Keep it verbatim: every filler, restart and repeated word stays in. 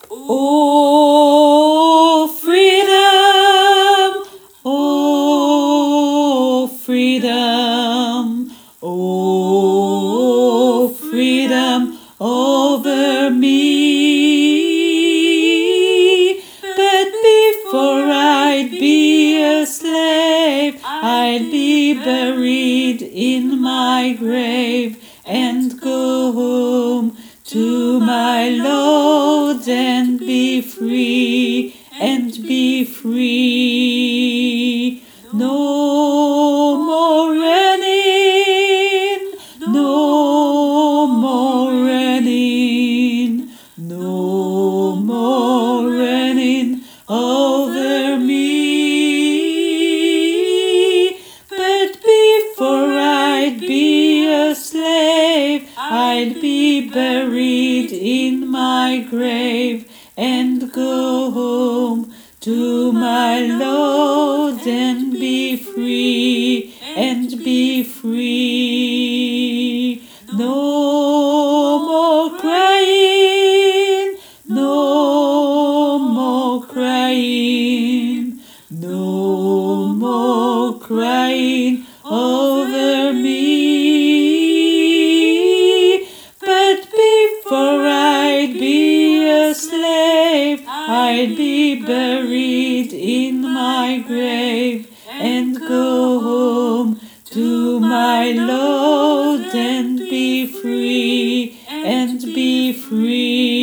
Oh, freedom! Oh, freedom! Oh, freedom over me. But before I'd be a slave, I'd be buried in my grave and go home to my Lord and be free, and be free. No more running, no more running, no more running over me. But before I'd be a slave, I'd be buried in my grave and go home to my Lord and be free, and be free. No more crying, no more crying, no more crying over me. But before I'd be a slave, I'd be buried in my grave and go home to my Lord and be free, and be free.